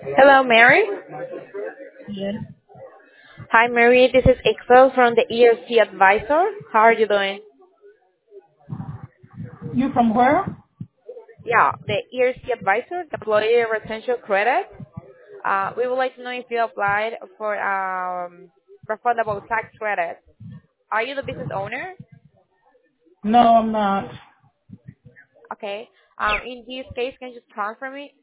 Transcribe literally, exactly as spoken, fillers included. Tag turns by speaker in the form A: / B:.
A: Hello, Mary.
B: Yes.
A: Hi, Mary. This is Ixel from the E R C Advisor. How are you doing?
B: You from where?
A: Yeah, the E R C Advisor, the Employee Retention Credit. Uh, we would like to know if you applied for um, refundable tax credit. Are you the business owner?
B: No, I'm not.
A: Okay. Um, in this case, can you just transfer me